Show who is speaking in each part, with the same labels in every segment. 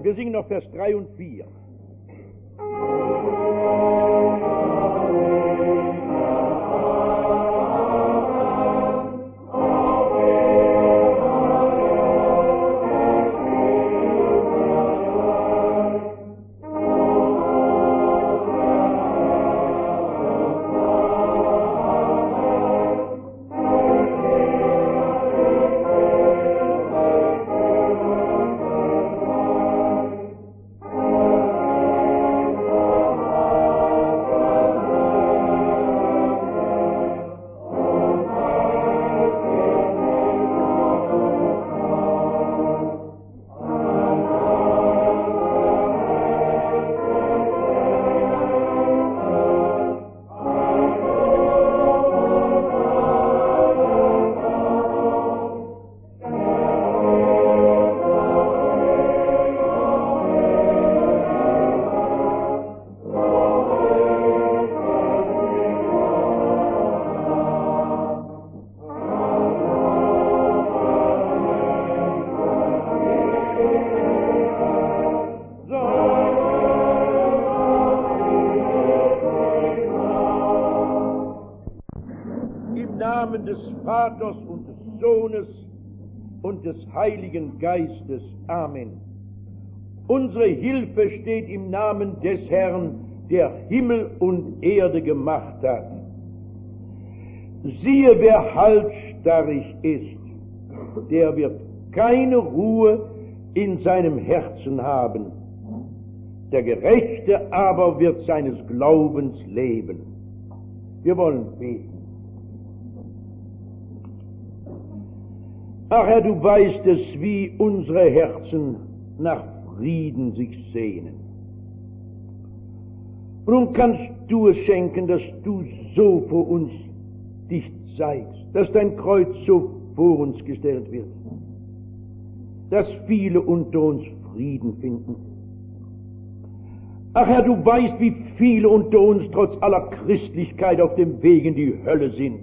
Speaker 1: Wir singen noch Vers 3 und 4. Des Vaters und des Sohnes und des Heiligen Geistes. Amen. Unsere Hilfe steht im Namen des Herrn, der Himmel und Erde gemacht hat. Siehe, wer halsstarrig ist, der wird keine Ruhe in seinem Herzen haben. Der Gerechte aber wird seines Glaubens leben. Wir wollen beten. Ach Herr, du weißt es, wie unsere Herzen nach Frieden sich sehnen. Und nun kannst du es schenken, dass du so vor uns dich zeigst, dass dein Kreuz so vor uns gestellt wird, dass viele unter uns Frieden finden. Ach Herr, du weißt, wie viele unter uns trotz aller Christlichkeit auf dem Weg in die Hölle sind.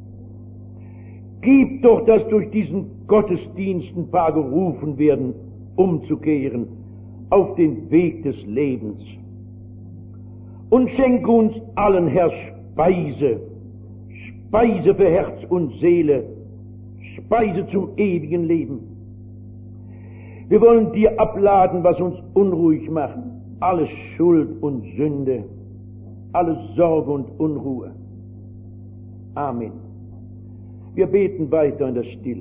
Speaker 1: Gib doch, dass durch diesen Gottesdienst ein paar gerufen werden, umzukehren auf den Weg des Lebens. Und schenke uns allen, Herr, Speise für Herz und Seele, Speise zum ewigen Leben. Wir wollen dir abladen, was uns unruhig macht, alle Schuld und Sünde, alle Sorge und Unruhe. Amen. Wir beten weiter in der Stille.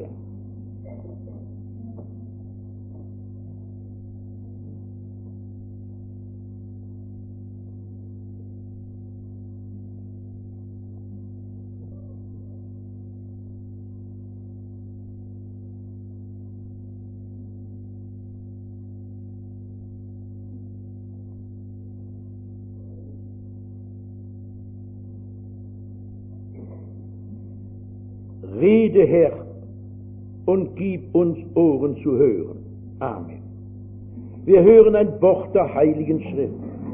Speaker 1: Rede, Herr, und gib uns Ohren zu hören. Amen. Wir hören ein Wort der Heiligen Schrift.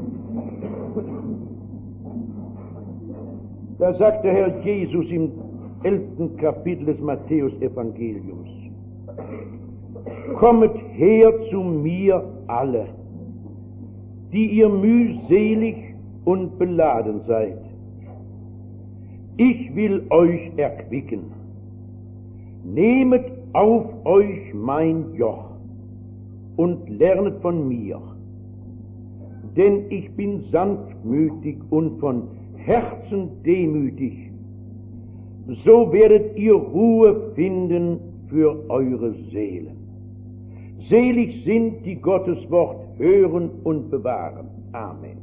Speaker 1: Da sagt der Herr Jesus im 11. Kapitel des Matthäus-Evangeliums: Kommet her zu mir alle, die ihr mühselig und beladen seid. Ich will euch erquicken. Nehmet auf euch mein Joch und lernet von mir, denn ich bin sanftmütig und von Herzen demütig. So werdet ihr Ruhe finden für eure Seelen. Selig sind, die Gottes Wort hören und bewahren. Amen.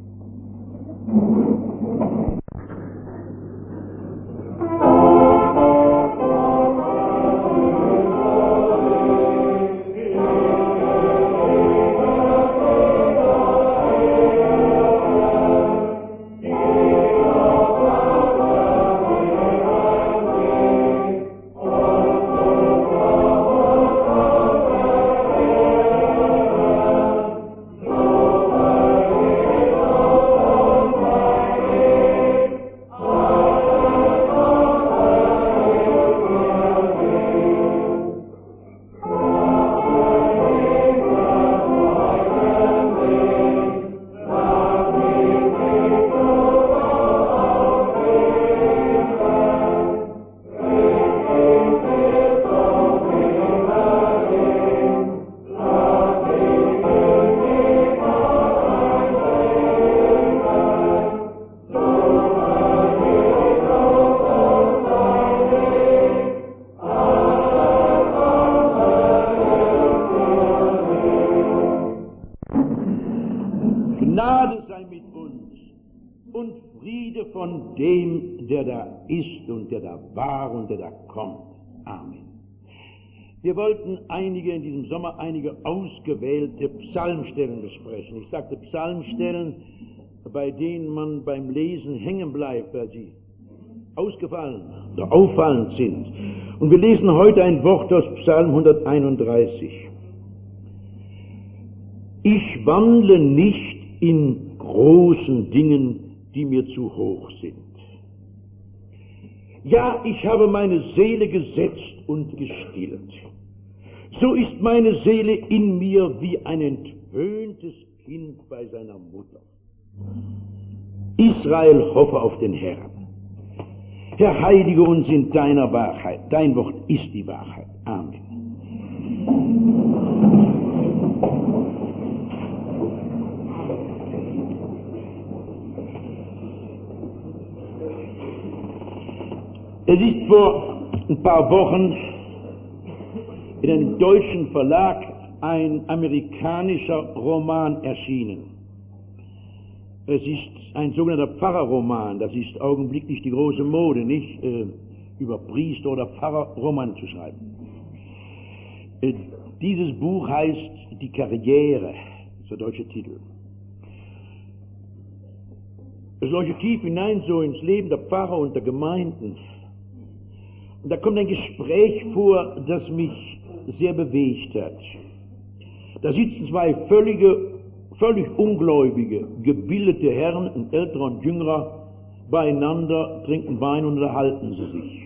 Speaker 1: Friede von dem, der da ist und der da war und der da kommt. Amen. Wir wollten in diesem Sommer einige ausgewählte Psalmstellen besprechen. Ich sagte Psalmstellen, bei denen man beim Lesen hängen bleibt, weil sie ausgefallen oder auffallend sind. Und wir lesen heute ein Wort aus Psalm 131. Ich wandle nicht in großen Dingen, die mir zu hoch sind. Ja, ich habe meine Seele gesetzt und gestillt. So ist meine Seele in mir wie ein entwöhntes Kind bei seiner Mutter. Israel, hoffe auf den Herrn. Herr, heilige uns in deiner Wahrheit. Dein Wort ist die Wahrheit. Amen. Es ist vor ein paar Wochen in einem deutschen Verlag ein amerikanischer Roman erschienen. Es ist ein sogenannter Pfarrerroman. Das ist augenblicklich die große Mode, nicht? Über Priester oder Pfarrer Roman zu schreiben. Dieses Buch heißt Die Karriere, das ist der deutsche Titel. Es leuchtet tief hinein so ins Leben der Pfarrer und der Gemeinden. Und da kommt ein Gespräch vor, das mich sehr bewegt hat. Da sitzen zwei völlig ungläubige, gebildete Herren, ein älterer und jüngerer, beieinander, trinken Wein und unterhalten sie sich.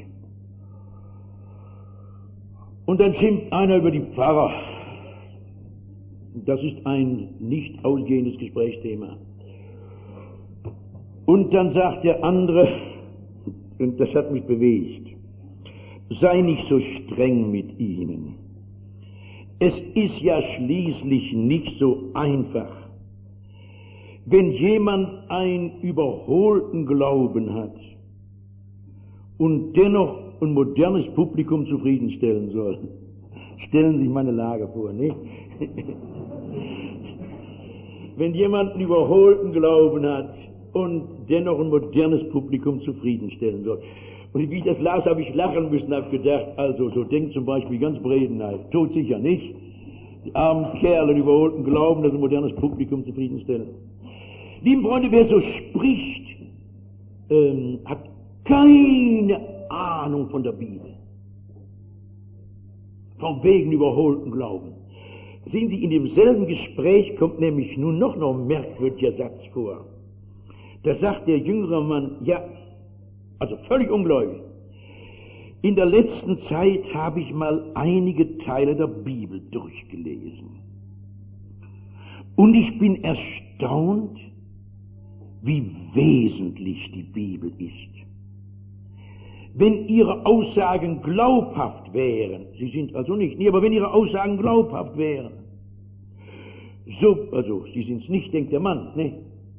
Speaker 1: Und dann schimpft einer über die Pfarrer. Das ist ein nicht ausgehendes Gesprächsthema. Und dann sagt der andere, und das hat mich bewegt, sei nicht so streng mit ihnen. Es ist ja schließlich nicht so einfach. Wenn jemand einen überholten Glauben hat und dennoch ein modernes Publikum zufriedenstellen soll, stellen Sie sich meine Lage vor, nicht? Wenn jemand einen überholten Glauben hat und dennoch ein modernes Publikum zufriedenstellen soll. Und wie ich das las, habe ich lachen müssen, habe gedacht, also so denkt zum Beispiel ganz Bredenheit, todsicher nicht, die armen Kerle, die überholten Glauben, dass ein modernes Publikum zufriedenstellen. Lieben Freunde, wer so spricht, hat keine Ahnung von der Bibel. Von wegen überholten Glauben. Sehen Sie, in demselben Gespräch kommt nämlich nun noch ein merkwürdiger Satz vor. Da sagt der jüngere Mann, ja, also völlig ungläubig. In der letzten Zeit habe ich mal einige Teile der Bibel durchgelesen. Und ich bin erstaunt, wie wesentlich die Bibel ist. Wenn Ihre Aussagen glaubhaft wären, Sie sind also nicht, nee, aber wenn Ihre Aussagen glaubhaft wären, also Sie sind es nicht, denkt der Mann, ne?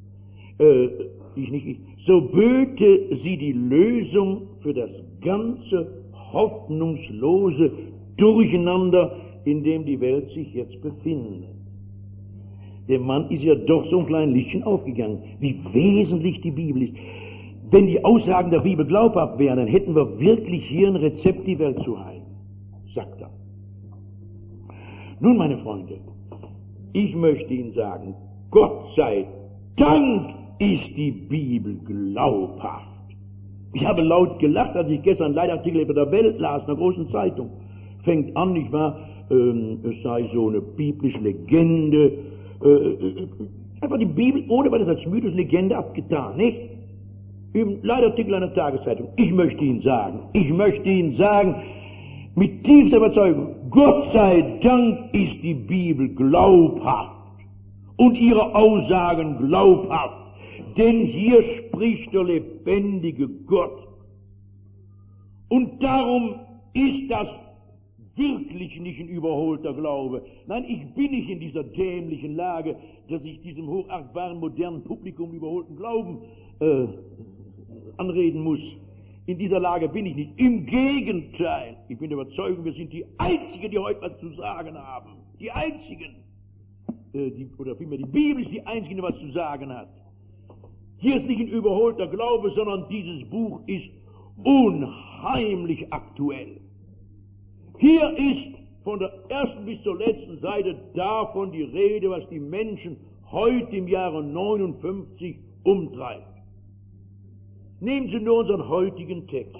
Speaker 1: So böte sie die Lösung für das ganze hoffnungslose Durcheinander, in dem die Welt sich jetzt befindet. Dem Mann ist ja doch so ein kleines Lichtchen aufgegangen, wie wesentlich die Bibel ist. Wenn die Aussagen der Bibel glaubhaft wären, dann hätten wir wirklich hier ein Rezept, die Welt zu heilen, sagt er. Nun, meine Freunde, ich möchte Ihnen sagen, Gott sei Dank ist die Bibel glaubhaft. Ich habe laut gelacht, als ich gestern einen Leitartikel über der Welt las, in einer großen Zeitung. Fängt an, nicht wahr, es sei so eine biblische Legende, einfach die Bibel, ohne weil das als Mythos-Legende abgetan, nicht? Im Leitartikel einer Tageszeitung. Ich möchte Ihnen sagen, mit tiefster Überzeugung, Gott sei Dank ist die Bibel glaubhaft und ihre Aussagen glaubhaft. Denn hier spricht der lebendige Gott. Und darum ist das wirklich nicht ein überholter Glaube. Nein, ich bin nicht in dieser dämlichen Lage, dass ich diesem hochachtbaren modernen Publikum überholten Glauben anreden muss. In dieser Lage bin ich nicht. Im Gegenteil, ich bin der Überzeugung, wir sind die Einzigen, die heute was zu sagen haben. Die Einzigen. Oder vielmehr die Bibel ist die Einzige, die was zu sagen hat. Hier ist nicht ein überholter Glaube, sondern dieses Buch ist unheimlich aktuell. Hier ist von der ersten bis zur letzten Seite davon die Rede, was die Menschen heute im Jahre 59 umtreibt. Nehmen Sie nur unseren heutigen Text.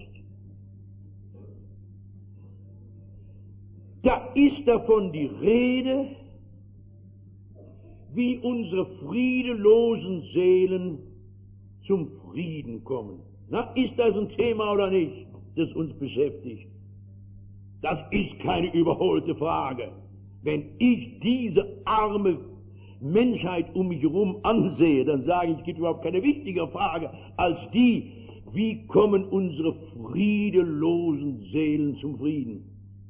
Speaker 1: Da ist davon die Rede, wie unsere friedelosen Seelen zum Frieden kommen. Na, ist das ein Thema oder nicht, das uns beschäftigt? Das ist keine überholte Frage. Wenn ich diese arme Menschheit um mich herum ansehe, dann sage ich, es gibt überhaupt keine wichtigere Frage als die, wie kommen unsere friedelosen Seelen zum Frieden?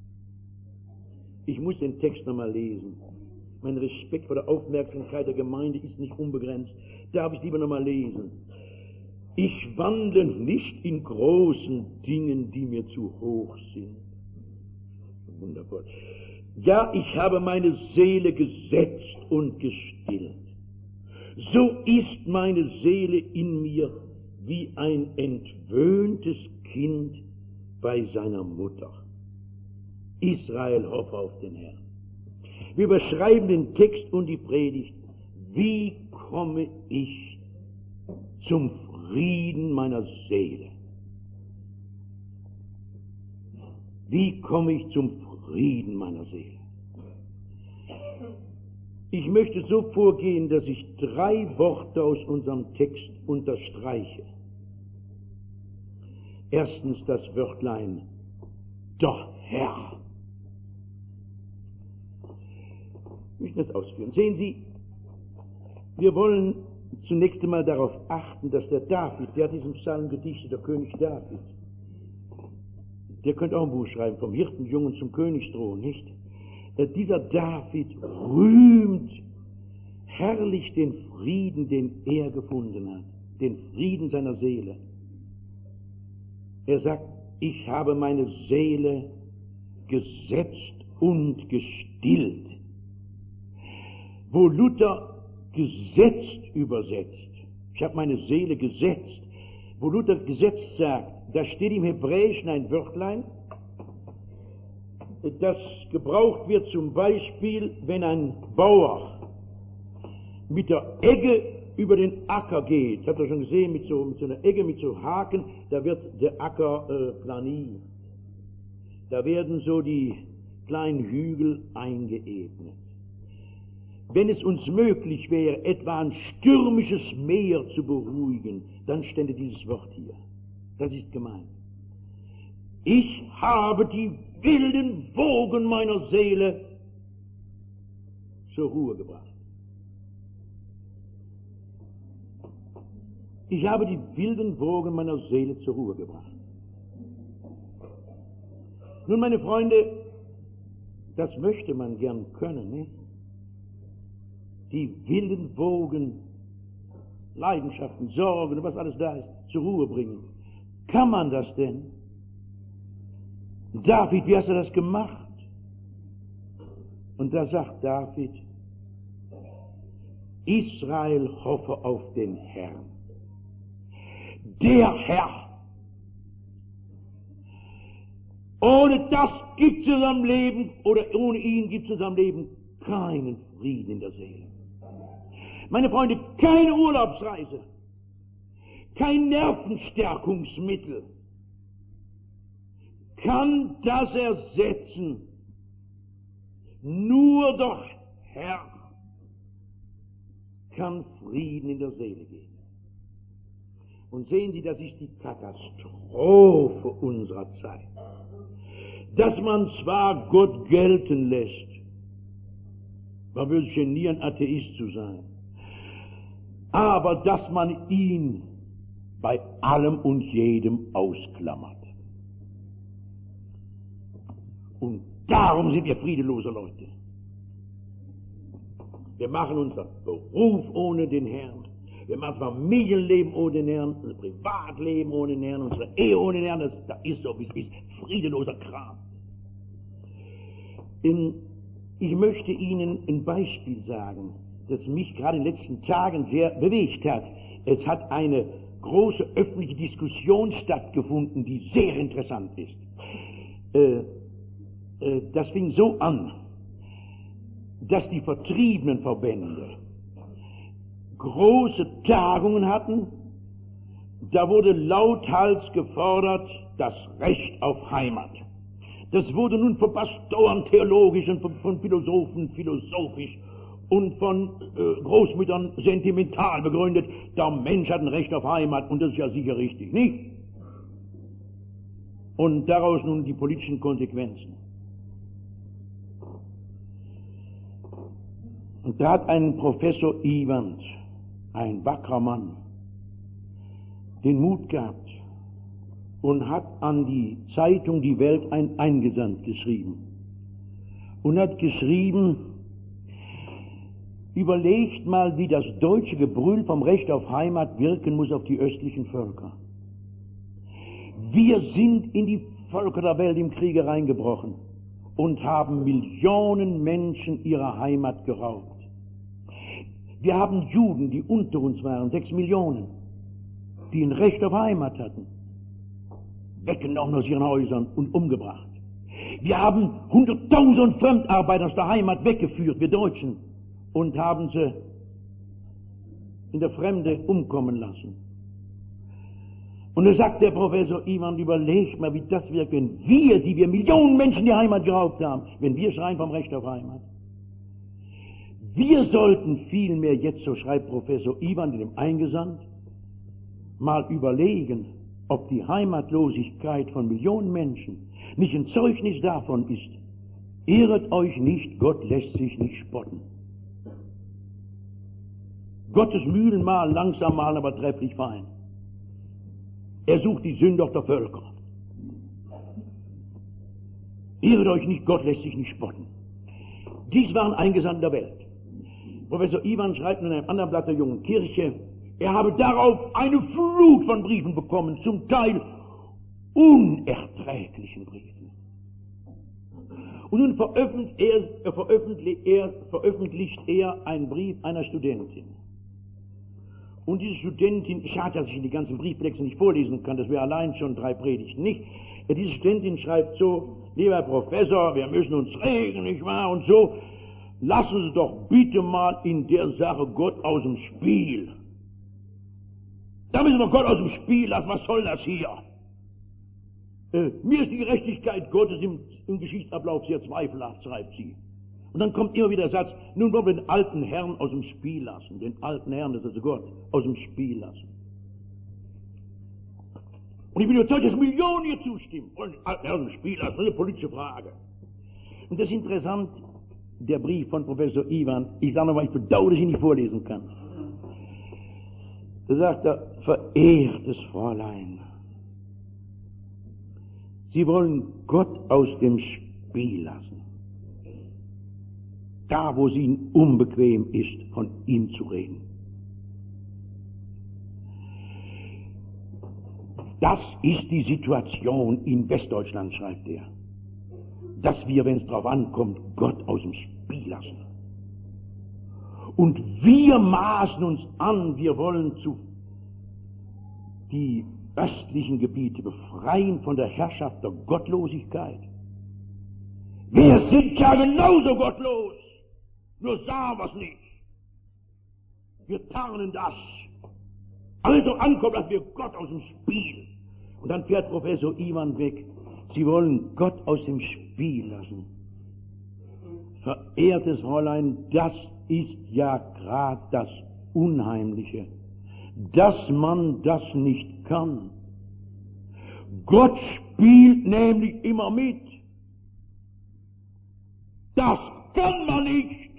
Speaker 1: Ich muss den Text nochmal lesen. Mein Respekt vor der Aufmerksamkeit der Gemeinde ist nicht unbegrenzt. Darf ich lieber nochmal lesen? Ich wandle nicht in großen Dingen, die mir zu hoch sind. Wundervoll. Ja, ich habe meine Seele gesetzt und gestillt. So ist meine Seele in mir wie ein entwöhntes Kind bei seiner Mutter. Israel, hoffe auf den Herrn. Wir überschreiben den Text und die Predigt. Wie komme ich zum Frieden meiner Seele? Wie komme ich zum Frieden meiner Seele? Ich möchte so vorgehen, dass ich 3 Worte aus unserem Text unterstreiche. Erstens das Wörtlein, doch Herr. Ich möchte das ausführen. Sehen Sie, wir wollen zunächst einmal darauf achten, dass der David, der hat diesen Psalm gedichtet, der König David, der könnte auch ein Buch schreiben, vom Hirtenjungen zum Königsthron, nicht? Dieser David rühmt herrlich den Frieden, den er gefunden hat, den Frieden seiner Seele. Er sagt, ich habe meine Seele gesetzt und gestillt. Wo Luther gesetzt übersetzt, ich habe meine Seele gesetzt, wo Luther gesetzt sagt, da steht im Hebräischen ein Wörtlein, das gebraucht wird zum Beispiel, wenn ein Bauer mit der Egge über den Acker geht. Habt ihr schon gesehen, mit so einer Egge, mit so Haken, da wird der Acker planiert. Da werden so die kleinen Hügel eingeebnet. Wenn es uns möglich wäre, etwa ein stürmisches Meer zu beruhigen, dann stände dieses Wort hier. Das ist gemeint. Ich habe die wilden Wogen meiner Seele zur Ruhe gebracht. Ich habe die wilden Wogen meiner Seele zur Ruhe gebracht. Nun, meine Freunde, das möchte man gern können, nicht? Die wilden Wogen, Leidenschaften, Sorgen und was alles da ist, zur Ruhe bringen. Kann man das denn? David, wie hast du das gemacht? Und da sagt David, Israel hoffe auf den Herrn. Der Herr. Ohne das gibt es in seinem Leben, oder ohne ihn gibt es in seinem Leben keinen Frieden in der Seele. Meine Freunde, keine Urlaubsreise, kein Nervenstärkungsmittel kann das ersetzen. Nur doch Herr kann Frieden in der Seele geben. Und sehen Sie, das ist die Katastrophe unserer Zeit. Dass man zwar Gott gelten lässt, man würde sich genieren, Atheist zu sein, aber dass man ihn bei allem und jedem ausklammert. Und darum sind wir friedelose Leute. Wir machen unseren Beruf ohne den Herrn. Wir machen Familienleben ohne den Herrn, unser Privatleben ohne den Herrn, unsere Ehe ohne den Herrn. Das ist so, wie es ist. Friedeloser Kram. Ich möchte Ihnen ein Beispiel sagen, das mich gerade in den letzten Tagen sehr bewegt hat. Es hat eine große öffentliche Diskussion stattgefunden, die sehr interessant ist. Das fing so an, dass die Vertriebenenverbände große Tagungen hatten. Da wurde lauthals gefordert, das Recht auf Heimat. Das wurde nun von Pastoren theologisch und von Philosophen philosophisch und von Großmüttern sentimental begründet. Der Mensch hat ein Recht auf Heimat und das ist ja sicher richtig, nicht? Und daraus nun die politischen Konsequenzen. Und da hat ein Professor Iwand, ein wackerer Mann, den Mut gehabt und hat an die Zeitung Die Welt ein Eingesandt geschrieben. Und hat geschrieben, überlegt mal, wie das deutsche Gebrüll vom Recht auf Heimat wirken muss auf die östlichen Völker. Wir sind in die Völker der Welt im Kriege reingebrochen und haben Millionen Menschen ihrer Heimat geraubt. Wir haben Juden, die unter uns waren, 6 Millionen, die ein Recht auf Heimat hatten, weggenommen aus ihren Häusern und umgebracht. Wir haben 100.000 Fremdarbeiter aus der Heimat weggeführt, wir Deutschen, und haben sie in der Fremde umkommen lassen. Und da sagt der Professor Iwand, überlegt mal, wie das wirkt, wenn wir, die wir Millionen Menschen die Heimat geraubt haben, wenn wir schreien vom Recht auf Heimat. Wir sollten vielmehr jetzt, so schreibt Professor Iwand in dem Eingesandt, mal überlegen, ob die Heimatlosigkeit von Millionen Menschen nicht ein Zeugnis davon ist. Irret euch nicht, Gott lässt sich nicht spotten. Gottes Mühlen mahlen langsam, mahlen aber trefflich fein. Er sucht die Sünder der Völker. Irret euch nicht, Gott lässt sich nicht spotten. Dies war ein Eingesandter der Welt. Professor Iwand schreibt in einem anderen Blatt der Jungen Kirche, er habe darauf eine Flut von Briefen bekommen, zum Teil unerträglichen Briefen. Und nun veröffentlicht er einen Brief einer Studentin. Und diese Studentin, schade, dass ich die ganzen Briefwechsel nicht vorlesen kann, das wäre allein schon 3 Predigten, nicht? Diese Studentin schreibt so, lieber Herr Professor, wir müssen uns regeln, nicht wahr, und so, lassen Sie doch bitte mal in der Sache Gott aus dem Spiel. Da müssen wir Gott aus dem Spiel lassen, was soll das hier? Mir ist die Gerechtigkeit Gottes im Geschichtsablauf sehr zweifelhaft, schreibt sie. Und dann kommt immer wieder der Satz, nun wollen wir den alten Herrn aus dem Spiel lassen, den alten Herrn, das ist also Gott, aus dem Spiel lassen. Und ich bin überzeugt, dass Millionen hier zustimmen, wollen den alten Herrn aus dem Spiel lassen, das ist eine politische Frage. Und das ist interessant, der Brief von Professor Iwand, ich sage nochmal, ich bedauere, dass ich ihn nicht vorlesen kann. Da sagt er, verehrtes Fräulein, Sie wollen Gott aus dem Spiel lassen. Da, wo es Ihnen unbequem ist, von ihm zu reden. Das ist die Situation in Westdeutschland, schreibt er. Dass wir, wenn es darauf ankommt, Gott aus dem Spiel lassen. Und wir maßen uns an, wir wollen die östlichen Gebiete befreien von der Herrschaft der Gottlosigkeit. Wir sind ja genauso gottlos, nur sagen wir es nicht. Wir tarnen das. Also ankommt, dass wir Gott aus dem Spiel. Und dann fährt Professor Iwand weg. Sie wollen Gott aus dem Spiel lassen. Verehrtes Fräulein, das ist ja gerade das Unheimliche, dass man das nicht kann. Gott spielt nämlich immer mit. Das kann man nicht.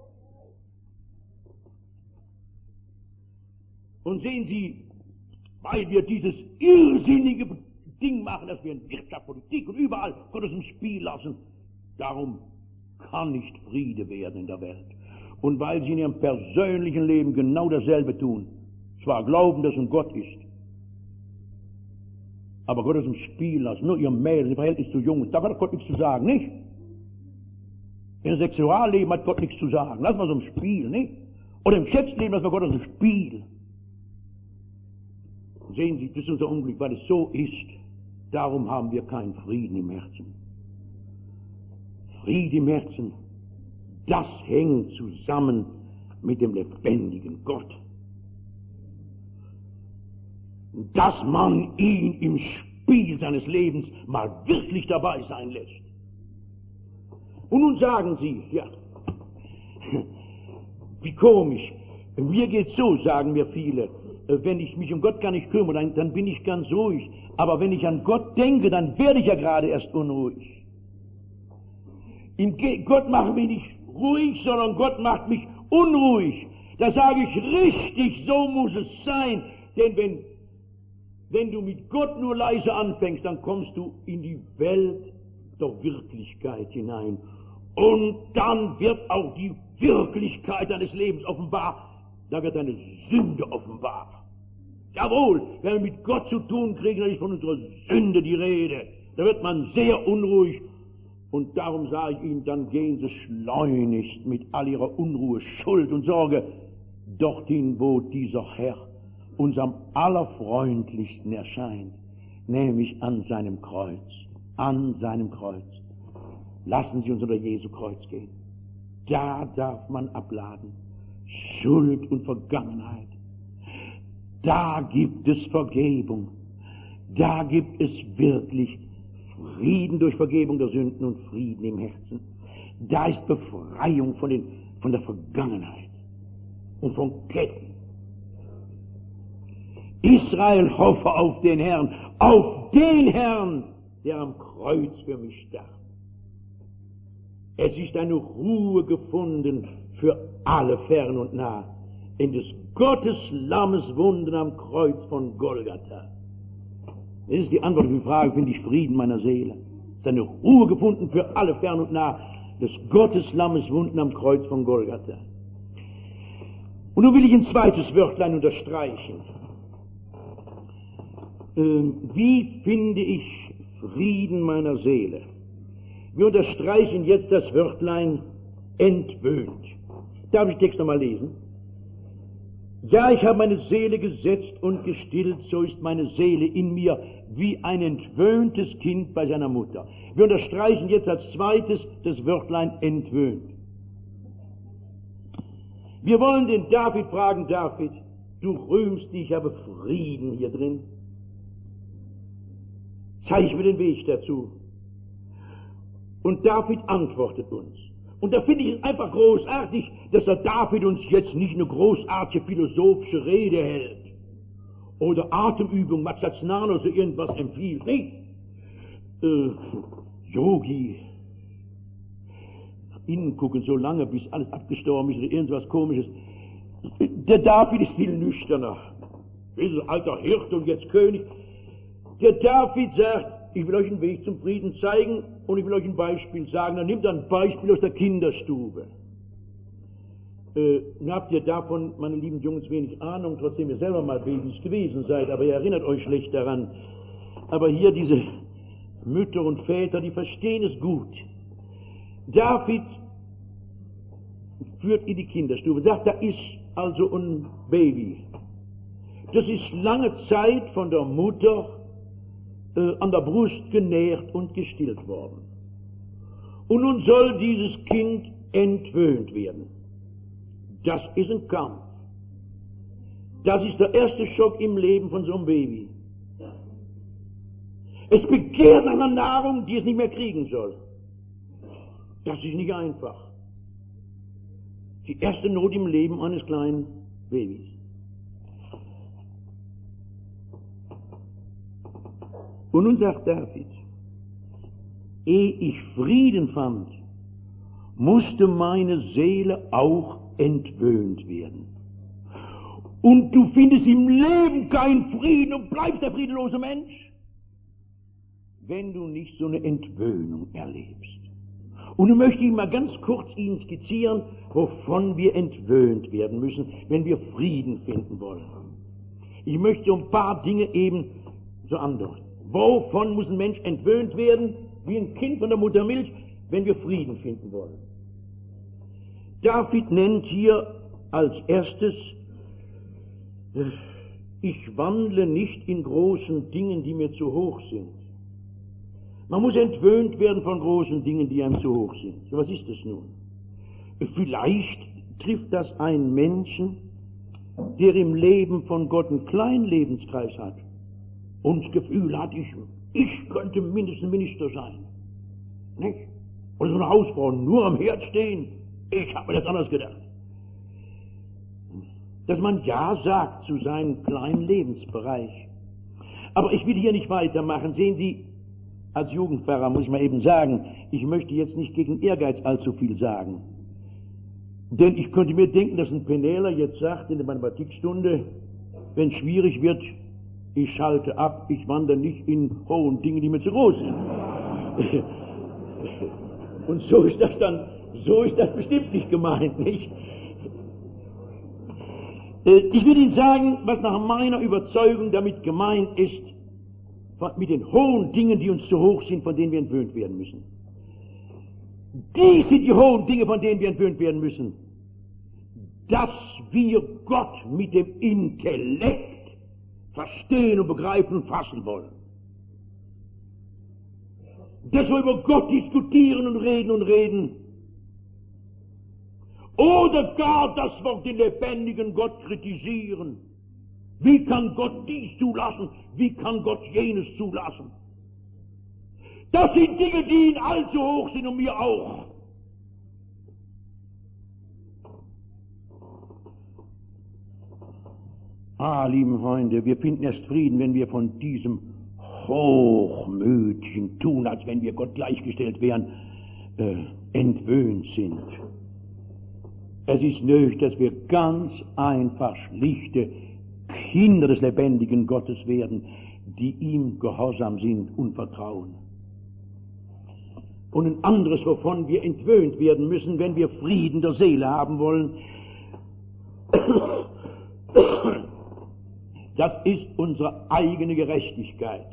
Speaker 1: Und sehen Sie, weil wir dieses irrsinnige Ding machen, dass wir in Wirtschaft, Politik und überall Gott aus dem Spiel lassen, darum kann nicht Friede werden in der Welt. Und weil sie in ihrem persönlichen Leben genau dasselbe tun, zwar glauben, dass ein Gott ist, aber Gott aus dem Spiel lassen, nur ihr Mädel, ihr Verhältnis zu jung, da hat Gott nichts zu sagen, nicht? Im Sexualleben hat Gott nichts zu sagen, lassen wir es im Spiel, nicht? Oder im Schätzleben lassen wir Gott aus dem Spiel. Sehen Sie, das ist unser Unglück, weil es so ist. Darum haben wir keinen Frieden im Herzen. Friede im Herzen, das hängt zusammen mit dem lebendigen Gott. Dass man ihn im Spiel seines Lebens mal wirklich dabei sein lässt. Und nun sagen Sie, ja, wie komisch, mir geht's so, sagen mir viele, wenn ich mich um Gott gar nicht kümmere, dann bin ich ganz ruhig, aber wenn ich an Gott denke, dann werde ich ja gerade erst unruhig. Gott macht mich nicht ruhig, sondern Gott macht mich unruhig. Da sage ich richtig, so muss es sein, denn wenn du mit Gott nur leise anfängst, dann kommst du in die Welt der Wirklichkeit hinein. Und dann wird auch die Wirklichkeit deines Lebens offenbar. Da wird deine Sünde offenbar. Jawohl, wenn wir mit Gott zu tun kriegen, dann ist von unserer Sünde die Rede. Da wird man sehr unruhig. Und darum sage ich Ihnen, dann gehen Sie schleunigst mit all Ihrer Unruhe, Schuld und Sorge dorthin, wo dieser Herr uns am allerfreundlichsten erscheint, nämlich an seinem Kreuz. An seinem Kreuz. Lassen Sie uns unter Jesu Kreuz gehen. Da darf man abladen. Schuld und Vergangenheit. Da gibt es Vergebung. Da gibt es wirklich Frieden durch Vergebung der Sünden und Frieden im Herzen. Da ist Befreiung von der Vergangenheit und von Ketten. Israel, hoffe auf den Herrn, der am Kreuz für mich starb. Es ist eine Ruhe gefunden für alle fern und nah in des Gottes Lammes Wunden am Kreuz von Golgatha. Das ist die Antwort auf die Frage, finde ich Frieden meiner Seele. Es ist eine Ruhe gefunden für alle fern und nah des Gottes Lammes Wunden am Kreuz von Golgatha. Und nun will ich ein zweites Wörtlein unterstreichen. Wie finde ich Frieden meiner Seele? Wir unterstreichen jetzt das Wörtlein entwöhnt. Darf ich den Text nochmal lesen? Ja, ich habe meine Seele gesetzt und gestillt, so ist meine Seele in mir wie ein entwöhntes Kind bei seiner Mutter. Wir unterstreichen jetzt als zweites das Wörtlein entwöhnt. Wir wollen den David fragen, David, du rühmst dich, ich habe Frieden hier drin. Zeig mir den Weg dazu. Und David antwortet uns. Und da finde ich es einfach großartig, dass der David uns jetzt nicht eine großartige philosophische Rede hält. Oder Atemübung, Matsatznana oder so irgendwas empfiehlt. Nicht? Yogi. Nach innen gucken so lange, bis alles abgestorben ist oder irgendwas Komisches. Der David ist viel nüchterner. Er ist ein alter Hirte und jetzt König. Der David sagt, ich will euch einen Weg zum Frieden zeigen und ich will euch ein Beispiel sagen. Dann nimmt er ein Beispiel aus der Kinderstube. Habt ihr davon, meine lieben Jungs, wenig Ahnung, trotzdem ihr selber mal Babys gewesen seid, aber ihr erinnert euch schlecht daran. Aber hier diese Mütter und Väter, die verstehen es gut. David führt in die Kinderstube, sagt, da ist also ein Baby. Das ist lange Zeit von der Mutter an der Brust genährt und gestillt worden. Und nun soll dieses Kind entwöhnt werden. Das ist ein Kampf. Das ist der erste Schock im Leben von so einem Baby. Es begehrt nach einer Nahrung, die es nicht mehr kriegen soll. Das ist nicht einfach. Die erste Not im Leben eines kleinen Babys. Und nun sagt David, ehe ich Frieden fand, musste meine Seele auch entwöhnt werden. Und du findest im Leben keinen Frieden und bleibst der friedenlose Mensch, wenn du nicht so eine Entwöhnung erlebst. Und nun möchte ich mal ganz kurz Ihnen skizzieren, wovon wir entwöhnt werden müssen, wenn wir Frieden finden wollen. Ich möchte ein paar Dinge eben so andeuten. Wovon muss ein Mensch entwöhnt werden, wie ein Kind von der Muttermilch, wenn wir Frieden finden wollen? David nennt hier als erstes ich wandle nicht in großen Dingen, die mir zu hoch sind. Man muss entwöhnt werden von großen Dingen, die einem zu hoch sind. So, was ist das nun? Vielleicht trifft das einen Menschen, der im Leben von Gott einen kleinen Lebenskreis hat und das Gefühl hat, ich könnte mindestens Minister sein. Nicht? Oder so eine Hausfrau nur am Herd stehen. Ich habe mir das anders gedacht. Dass man Ja sagt zu seinem kleinen Lebensbereich. Aber ich will hier nicht weitermachen. Sehen Sie, als Jugendpfarrer muss ich mal eben sagen, ich möchte jetzt nicht gegen Ehrgeiz allzu viel sagen. Denn ich könnte mir denken, dass ein Penäler jetzt sagt in der Mathematikstunde, wenn es schwierig wird, ich schalte ab, ich wandere nicht in hohen Dingen, die mir zu groß sind. Und so ist das bestimmt nicht gemeint, nicht? Ich will Ihnen sagen, was nach meiner Überzeugung damit gemeint ist, mit den hohen Dingen, die uns zu hoch sind, von denen wir entwöhnt werden müssen. Die sind die hohen Dinge, von denen wir entwöhnt werden müssen. Dass wir Gott mit dem Intellekt verstehen und begreifen und fassen wollen. Dass wir über Gott diskutieren und reden. Oder gar, dass wir den lebendigen Gott kritisieren. Wie kann Gott dies zulassen? Wie kann Gott jenes zulassen? Das sind Dinge, die Ihnen allzu hoch sind und mir auch. Lieben Freunde, wir finden erst Frieden, wenn wir von diesem hochmütigen Tun, als wenn wir Gott gleichgestellt wären, entwöhnt sind. Es ist nötig, dass wir ganz einfach schlichte Kinder des lebendigen Gottes werden, die ihm gehorsam sind und vertrauen. Und ein anderes, wovon wir entwöhnt werden müssen, wenn wir Frieden der Seele haben wollen, das ist unsere eigene Gerechtigkeit.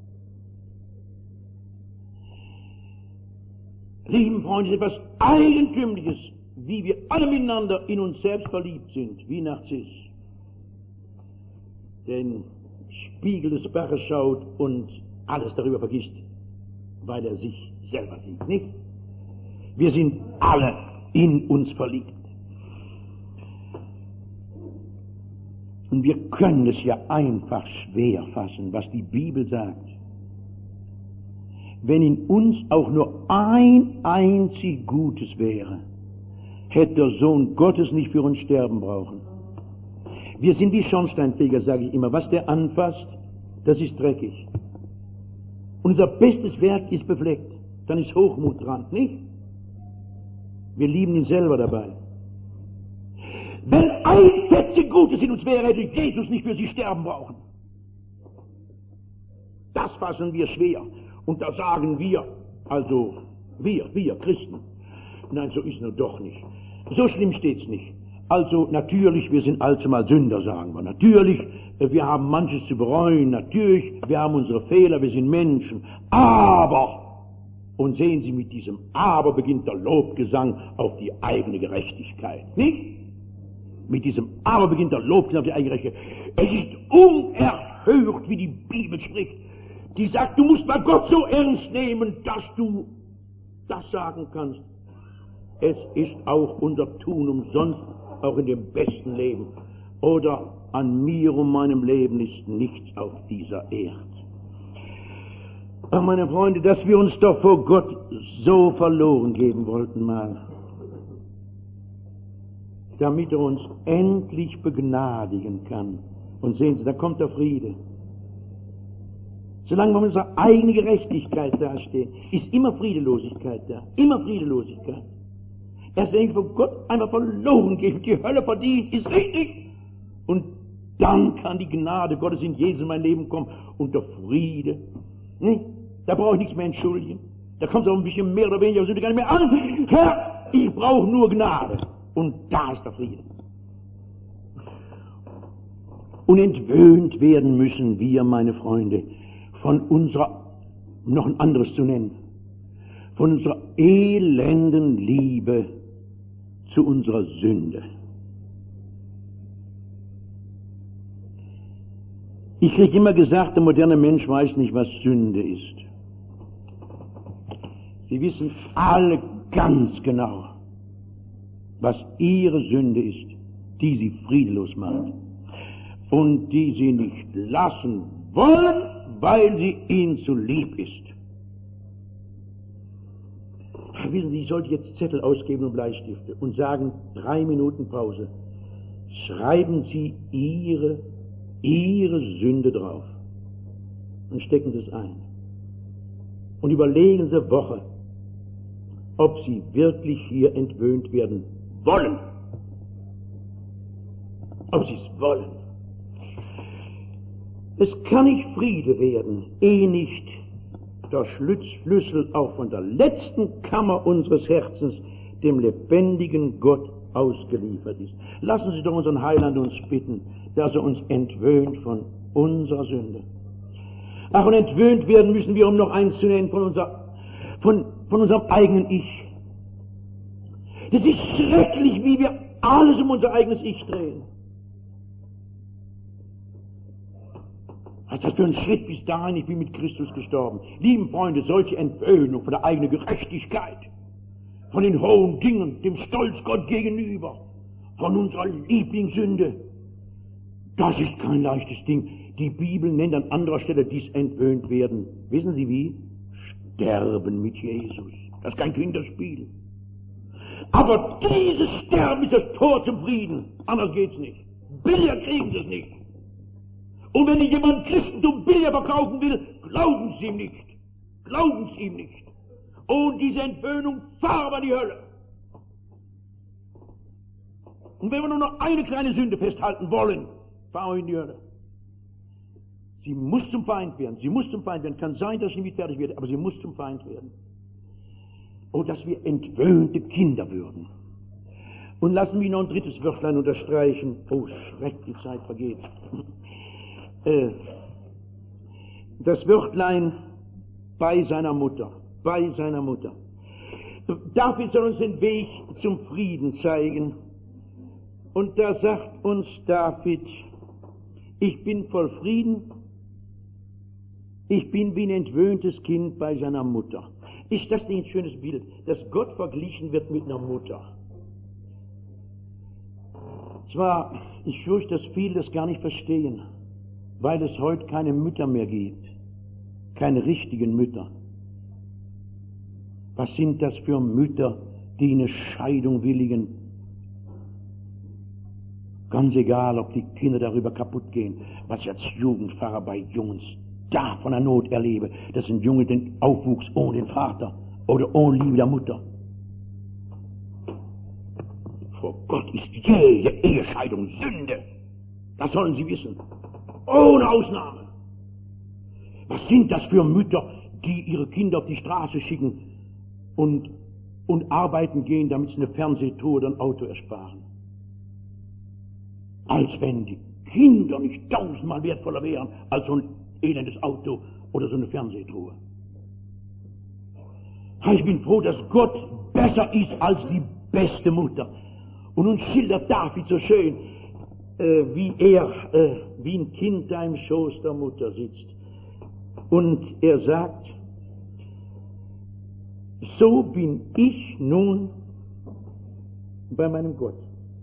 Speaker 1: Lieben Freunde, es ist etwas Eigentümliches, wie wir alle miteinander in uns selbst verliebt sind, wie Narziss. Den Spiegel des Baches schaut und alles darüber vergisst, weil er sich selber sieht, nicht? Wir sind alle in uns verliebt. Und wir können es ja einfach schwer fassen, was die Bibel sagt. Wenn in uns auch nur ein einzig Gutes wäre, hätte der Sohn Gottes nicht für uns sterben brauchen. Wir sind wie Schornsteinfeger, sage ich immer. Was der anfasst, das ist dreckig. Unser bestes Werk ist befleckt. Dann ist Hochmut dran, nicht? Wir lieben ihn selber dabei. Wenn ein Fetzen Gutes in uns wäre, hätte Jesus nicht für sie sterben brauchen. Das fassen wir schwer. Und da sagen wir, also wir Christen, nein, so ist es doch nicht. So schlimm steht's nicht. Also natürlich, wir sind allzumal Sünder, sagen wir. Natürlich, wir haben manches zu bereuen. Natürlich, wir haben unsere Fehler, wir sind Menschen. Aber, und sehen Sie, mit diesem Aber beginnt der Lobgesang auf die eigene Gerechtigkeit. Nicht? Mit diesem Aber beginnt der Lobgesang auf die eigene Gerechtigkeit. Es ist unerhört, wie die Bibel spricht. Die sagt, du musst mal Gott so ernst nehmen, dass du das sagen kannst. Es ist auch unser Tun umsonst, auch in dem besten Leben. Oder an mir und meinem Leben ist nichts auf dieser Erde. Ach, meine Freunde, dass wir uns doch vor Gott so verloren geben wollten mal, damit er uns endlich begnadigen kann. Und sehen Sie, da kommt der Friede. Solange wir mit unserer eigenen Gerechtigkeit dastehen, ist immer Friedelosigkeit da. Immer Friedelosigkeit. Erst wenn ich von Gott einfach verloren gehe, die Hölle verdient, ist richtig. Und dann kann die Gnade Gottes in Jesus in mein Leben kommen und der Friede. Nee, da brauche ich nichts mehr entschuldigen. Da kommt es auch ein bisschen mehr oder weniger Sünde gar nicht mehr an. Herr, ich brauche nur Gnade. Und da ist der Friede. Und entwöhnt werden müssen wir, meine Freunde, von unserer, noch ein anderes zu nennen, von unserer elenden Liebe zu unserer Sünde. Ich kriege immer gesagt, der moderne Mensch weiß nicht, was Sünde ist. Sie wissen alle ganz genau, was ihre Sünde ist, die sie friedlos macht und die sie nicht lassen wollen, weil sie ihnen zu lieb ist. Wissen Sie, ich sollte jetzt Zettel ausgeben und Bleistifte und sagen, 3 Minuten Pause. Schreiben Sie Ihre Sünde drauf und stecken das ein. Und überlegen Sie eine Woche, ob Sie wirklich hier entwöhnt werden wollen. Ob Sie es wollen. Es kann nicht Friede werden, ehe nicht der Schlüssel auch von der letzten Kammer unseres Herzens dem lebendigen Gott ausgeliefert ist. Lassen Sie doch unseren Heiland uns bitten, dass er uns entwöhnt von unserer Sünde. Ach, und entwöhnt werden müssen wir, um noch eins zu nennen, von unserem eigenen Ich. Das ist schrecklich, wie wir alles um unser eigenes Ich drehen. Was ist das für ein Schritt bis dahin? Ich bin mit Christus gestorben. Lieben Freunde, solche Entwöhnung von der eigenen Gerechtigkeit, von den hohen Dingen, dem Stolz Gott gegenüber, von unserer Lieblingssünde, das ist kein leichtes Ding. Die Bibel nennt an anderer Stelle dies entwöhnt werden. Wissen Sie wie? Sterben mit Jesus. Das ist kein Kinderspiel. Aber dieses Sterben ist das Tor zum Frieden. Anders geht's nicht. Billiger kriegen Sie es nicht. Und wenn jemand Christentum billiger verkaufen will, glauben Sie ihm nicht. Glauben Sie ihm nicht. Und diese Entwöhnung fahr aber die Hölle. Und wenn wir nur noch eine kleine Sünde festhalten wollen, fahr in die Hölle. Sie muss zum Feind werden. Sie muss zum Feind werden. Kann sein, dass sie nicht fertig wird, aber sie muss zum Feind werden. Oh, dass wir entwöhnte Kinder würden. Und lassen wir noch ein drittes Wörtlein unterstreichen. Oh, schrecklich, die Zeit vergeht. Das Wörtlein bei seiner Mutter. Bei seiner Mutter. David soll uns den Weg zum Frieden zeigen. Und da sagt uns David, ich bin voll Frieden, ich bin wie ein entwöhntes Kind bei seiner Mutter. Ist das nicht ein schönes Bild, dass Gott verglichen wird mit einer Mutter? Zwar, ich fürchte, dass viele das gar nicht verstehen, weil es heute keine Mütter mehr gibt, keine richtigen Mütter. Was sind das für Mütter, die in eine Scheidung willigen? Ganz egal, ob die Kinder darüber kaputt gehen, was ich als Jugendpfarrer bei Jungs da von der Not erlebe, dass ein Junge den Aufwuchs ohne den Vater oder ohne Liebe der Mutter. Vor Gott ist jede Ehescheidung Sünde. Das sollen Sie wissen. Ohne Ausnahme. Was sind das für Mütter, die ihre Kinder auf die Straße schicken und arbeiten gehen, damit sie eine Fernsehtour oder ein Auto ersparen? Als wenn die Kinder nicht 1000-mal wertvoller wären als so ein elendes Auto oder so eine Fernsehtruhe. Ich bin froh, dass Gott besser ist als die beste Mutter. Und uns schildert David so schön, wie ein Kind da im Schoß der Mutter sitzt. Und er sagt, so bin ich nun bei meinem Gott.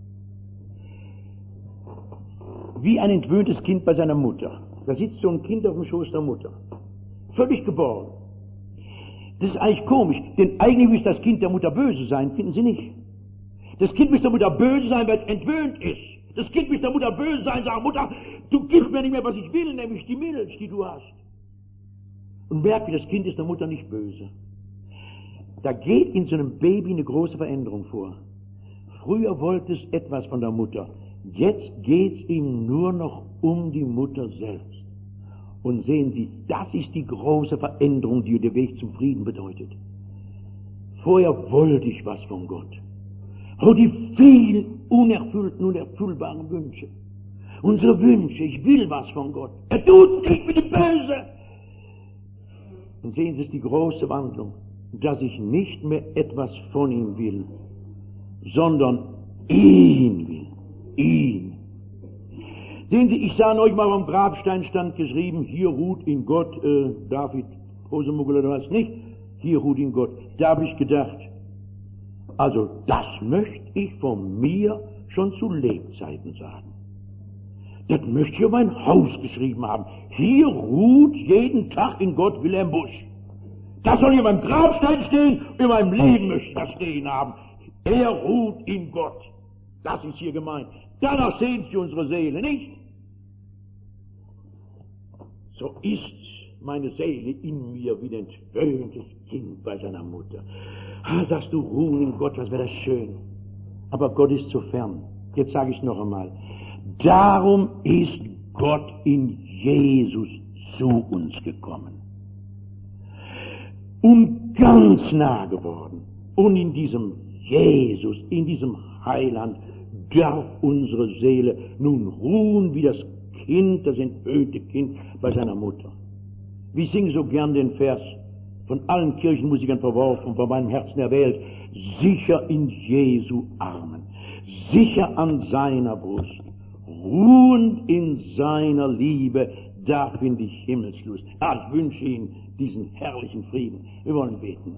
Speaker 1: Wie ein entwöhntes Kind bei seiner Mutter. Da sitzt so ein Kind auf dem Schoß der Mutter. Völlig geborgen. Das ist eigentlich komisch, denn eigentlich müsste das Kind der Mutter böse sein, finden Sie nicht? Das Kind müsste der Mutter böse sein, weil es entwöhnt ist. Das Kind müsste der Mutter böse sein, sagen, Mutter, du gibst mir nicht mehr, was ich will, nämlich die Milch, die du hast. Und merke, das Kind ist der Mutter nicht böse. Da geht in so einem Baby eine große Veränderung vor. Früher wollte es etwas von der Mutter. Jetzt geht es ihm nur noch um die Mutter selbst. Und sehen Sie, das ist die große Veränderung, die der Weg zum Frieden bedeutet. Vorher wollte ich was von Gott. Oh, die vielen unerfüllten, unerfüllbaren Wünsche. Unsere Wünsche, ich will was von Gott. Er tut nicht mit dem Böse. Und sehen Sie, es ist die große Wandlung, dass ich nicht mehr etwas von ihm will, sondern ihn will. Ihn. Sehen Sie, ich sah neulich mal am Grabstein stand geschrieben, hier ruht in Gott, David Hosemuggel oder was, nicht? Hier ruht in Gott. Da habe ich gedacht, also das möchte ich von mir schon zu Lebzeiten sagen. Das möchte ich auf mein Haus geschrieben haben. Hier ruht jeden Tag in Gott Wilhelm Busch. Das soll hier beim Grabstein stehen, in meinem Leben möchte ich das stehen haben. Er ruht in Gott. Das ist hier gemeint. Danach sehnt sich unsere Seele, nicht? So ist meine Seele in mir wie ein entwöhntes Kind bei seiner Mutter. Ah, sagst du, ruhen in Gott, was wäre das schön. Aber Gott ist zu fern. Jetzt sage ich noch einmal. Darum ist Gott in Jesus zu uns gekommen. Und ganz nah geworden. Und in diesem Jesus, in diesem Heiland, darf unsere Seele nun ruhen wie das Kind, das entwöhnte Kind bei seiner Mutter. Wir singen so gern den Vers, von allen Kirchenmusikern verworfen, von meinem Herzen erwählt, sicher in Jesu Armen, sicher an seiner Brust, ruhend in seiner Liebe, da finde ich Himmelslust. Ich wünsche Ihnen diesen herrlichen Frieden. Wir wollen beten.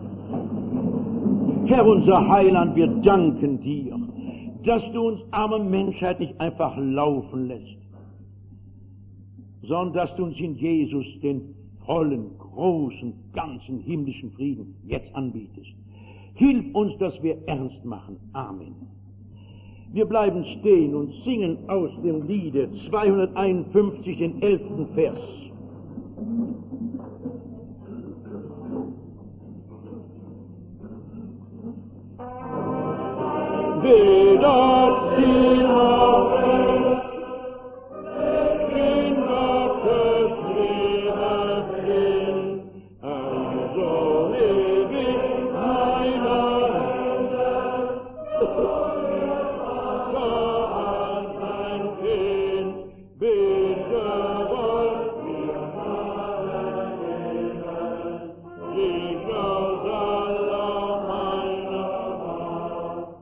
Speaker 1: Herr, unser Heiland, wir danken dir, dass du uns arme Menschheit nicht einfach laufen lässt, sondern dass du uns in Jesus den vollen, großen, ganzen himmlischen Frieden jetzt anbietest. Hilf uns, dass wir ernst machen. Amen. Wir bleiben stehen und singen aus dem Liede 251 den 11. Vers. Weder Ziel noch Welt, in Gottes Liebe sind, also ewig meiner Hände, an sein Kind, bitte wollt wir alle leben, sicher aller meiner Macht,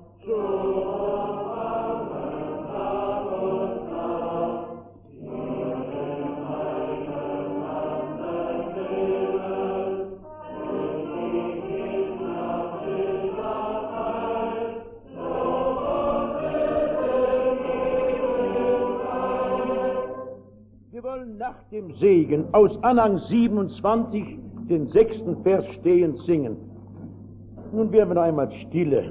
Speaker 1: nach dem Segen aus Anhang 27 den 6. Vers stehend singen. Nun werden wir einmal stille.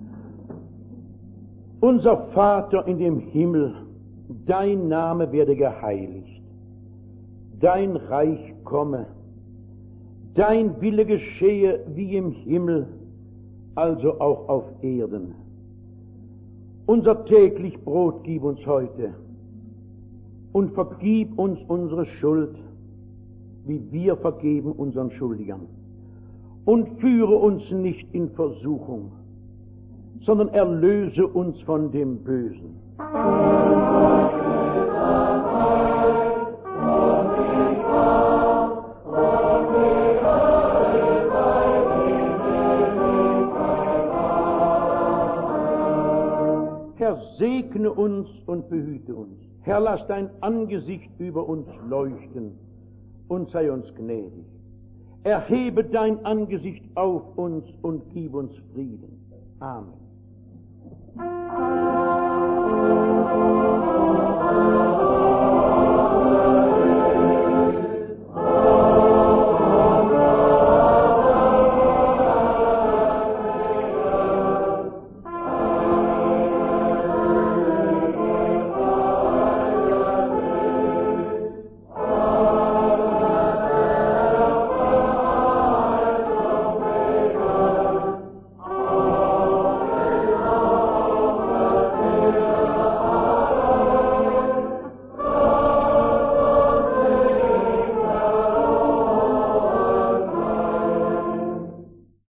Speaker 1: Unser Vater in dem Himmel, dein Name werde geheiligt, dein Reich komme, dein Wille geschehe wie im Himmel, also auch auf Erden. Unser täglich Brot gib uns heute und vergib uns unsere Schuld, wie wir vergeben unseren Schuldigern. Und führe uns nicht in Versuchung, sondern erlöse uns von dem Bösen. Herr, segne uns und behüte uns. Herr, lass dein Angesicht über uns leuchten und sei uns gnädig. Erhebe dein Angesicht auf uns und gib uns Frieden. Amen.